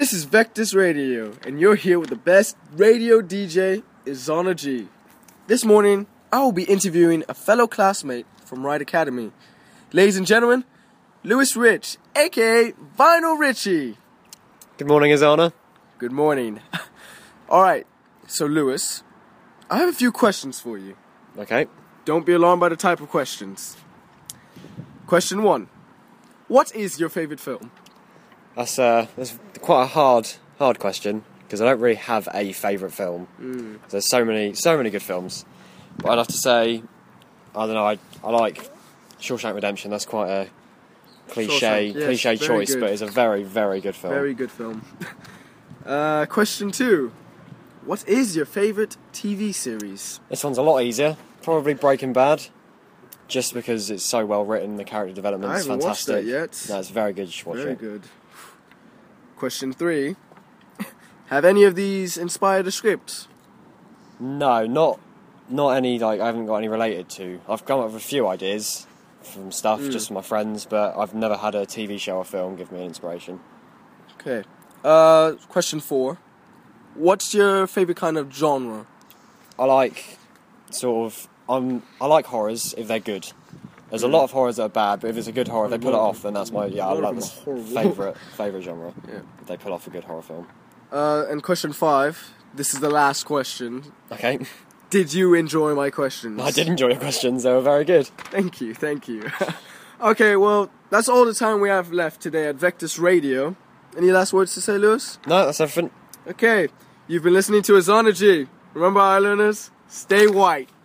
This is Vectus Radio, and you're here with the best radio DJ, Izana G. This morning, I will be interviewing a fellow classmate from Ride Academy. Ladies and gentlemen, Lewis Rich, aka Vinyl Richie. Good morning, Izana. Good morning. Alright, so Lewis, I have a few questions for you. Okay. Don't be alarmed by the type of questions. Question 1. What is your favourite film? That's quite a hard question, because I don't really have a favourite film. There's so many good films. But I'd have to say, I don't know, I like Shawshank Redemption. That's quite a cliche choice, good. but it's a very, very good film. Very good film. Question 2. What is your favourite TV series? This one's a lot easier. Probably Breaking Bad, just because it's so well written. The character development is fantastic. I haven't watched that yet. No, it's very good. You should watch it. Very good. Question 3. Have any of these inspired a script? No, not any. Like, I haven't got any related to. I've come up with a few ideas from stuff just from my friends, but I've never had a TV show or film give me an inspiration. Okay. Question 4. What's your favourite kind of genre? I like I like horrors if they're good. There's a lot of horrors that are bad, but if it's a good horror, if they pull it off, then that's my favourite genre. Yeah. If they pull off a good horror film. And question 5. This is the last question. Okay. Did you enjoy my questions? I did enjoy your questions. They were very good. Thank you. Okay, well, that's all the time we have left today at Vectus Radio. Any last words to say, Lewis? No, that's everything. Okay, you've been listening to Izana G. Remember, Islanders, stay white.